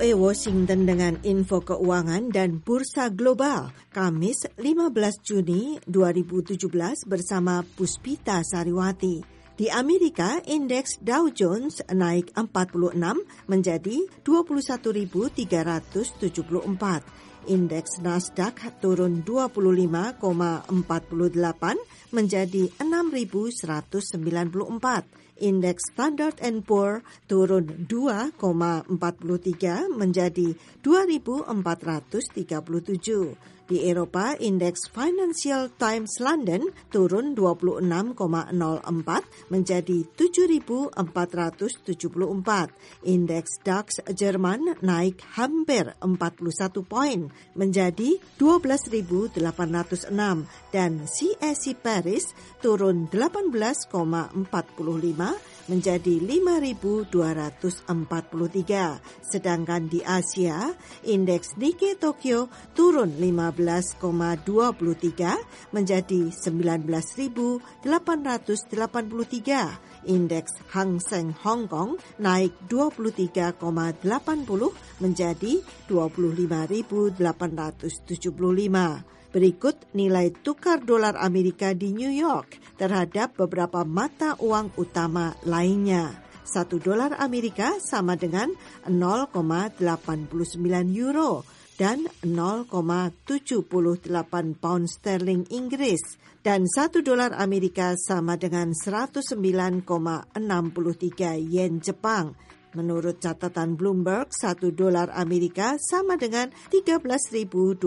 VOA Washington dengan info keuangan dan bursa global, Kamis 15 Juni 2017 bersama Puspita Sariwati. Di Amerika, indeks Dow Jones naik 46 menjadi 21.374. Indeks Nasdaq turun 25,48 menjadi 6.194. Indeks Standard & Poor turun 2,43 menjadi 2.437. Di Eropa, indeks Financial Times London turun 26,04 menjadi 7.474. Indeks DAX Jerman naik hampir 41 poin menjadi 12.806 dan CAC Paris turun 18,45 menjadi 5.243. Sedangkan di Asia, indeks Nikkei Tokyo turun 15,23 menjadi 19.883. Indeks Hang Seng Hong Kong naik 23,80 menjadi 25.875. Berikut nilai tukar dolar Amerika di New York terhadap beberapa mata uang utama lainnya. 1 dolar Amerika sama dengan 0,89 euro dan 0,78 pound sterling Inggris. Dan 1 dolar Amerika sama dengan 109,63 yen Jepang. Menurut catatan Bloomberg, 1 dolar Amerika sama dengan 13.276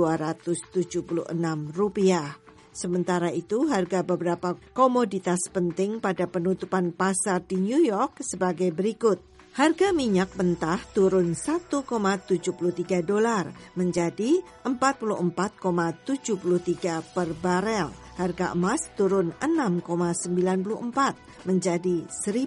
rupiah. Sementara itu, harga beberapa komoditas penting pada penutupan pasar di New York sebagai berikut. Harga minyak mentah turun 1,73 dolar menjadi 44,73 per barel. Harga emas turun 6,94 menjadi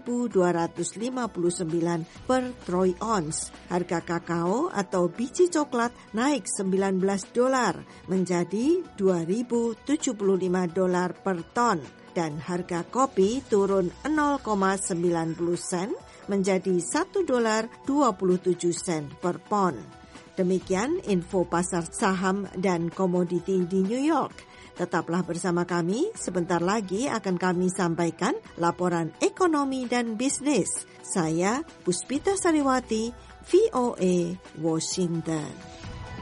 1.259 per troy ounce. Harga kakao atau biji coklat naik 19 dolar menjadi 2.075 dolar per ton. Dan harga kopi turun 0,90 sen menjadi 1 dolar 27 sen per pon. Demikian info pasar saham dan komoditi di New York. Tetaplah bersama kami, sebentar lagi akan kami sampaikan laporan ekonomi dan bisnis. Saya Puspita Sariwati, VOA Washington.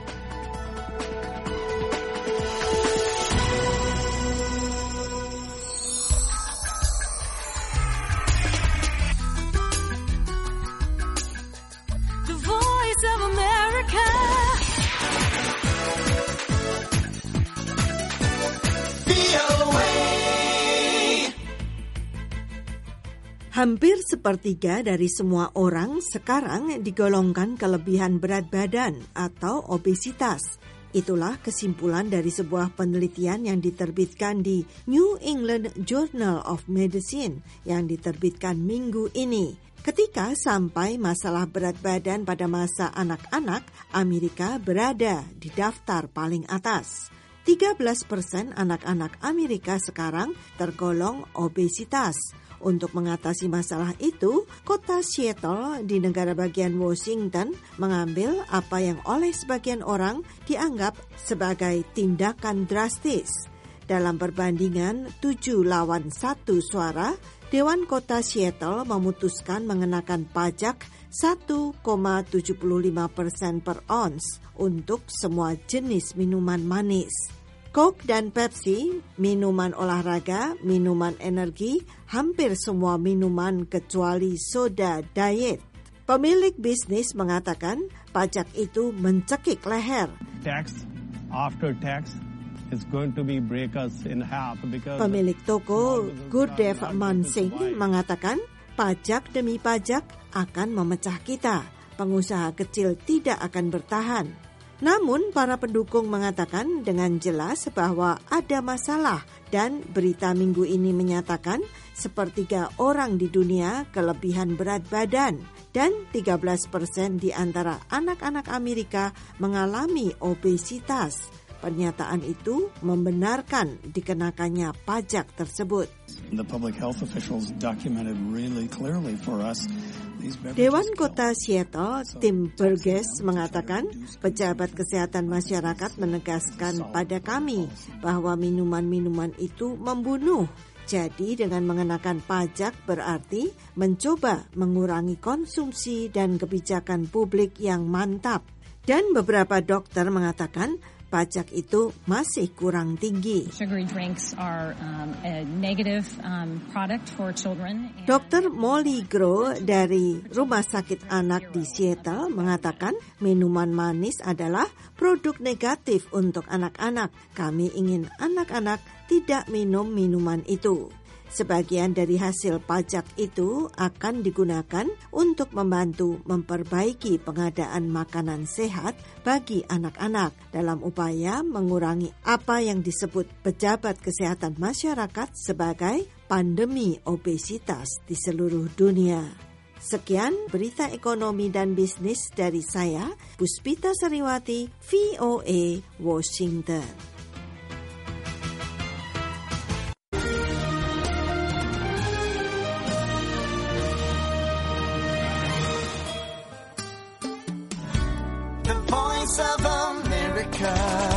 Hampir sepertiga dari semua orang sekarang digolongkan kelebihan berat badan atau obesitas. Itulah kesimpulan dari sebuah penelitian yang diterbitkan di New England Journal of Medicine yang diterbitkan minggu ini. Ketika sampai masalah berat badan pada masa anak-anak, Amerika berada di daftar paling atas. 13% anak-anak Amerika sekarang tergolong obesitas. Untuk mengatasi masalah itu, kota Seattle di negara bagian Washington mengambil apa yang oleh sebagian orang dianggap sebagai tindakan drastis. Dalam perbandingan 7-1 suara, Dewan Kota Seattle memutuskan mengenakan pajak 1,75% per ons untuk semua jenis minuman manis. Coke dan Pepsi, minuman olahraga, minuman energi, hampir semua minuman kecuali soda diet. Pemilik bisnis mengatakan pajak itu mencekik leher. Tax after tax is going to be break us in half because Pemilik toko Gurdev Mansingh mengatakan pajak demi pajak akan memecah kita. Pengusaha kecil tidak akan bertahan. Namun, para pendukung mengatakan dengan jelas bahwa ada masalah dan berita minggu ini menyatakan sepertiga orang di dunia kelebihan berat badan dan 13% di antara anak-anak Amerika mengalami obesitas. Pernyataan itu membenarkan dikenakannya pajak tersebut. The public health officials documented really clearly for us Dewan Kota Seattle, Tim Burgess, mengatakan pejabat kesehatan masyarakat menegaskan pada kami bahwa minuman-minuman itu membunuh. Jadi dengan mengenakan pajak berarti mencoba mengurangi konsumsi dan kebijakan publik yang mantap. Dan beberapa dokter mengatakan pajak itu masih kurang tinggi. Sugary drinks are a negative product for children. Dr. Molly Groh dari Rumah Sakit Anak di Seattle mengatakan minuman manis adalah produk negatif untuk anak-anak. Kami ingin anak-anak tidak minum minuman itu. Sebagian dari hasil pajak itu akan digunakan untuk membantu memperbaiki pengadaan makanan sehat bagi anak-anak dalam upaya mengurangi apa yang disebut pejabat kesehatan masyarakat sebagai pandemi obesitas di seluruh dunia. Sekian berita ekonomi dan bisnis dari saya, Puspita Sariwati, VOA, Washington. Voice of America.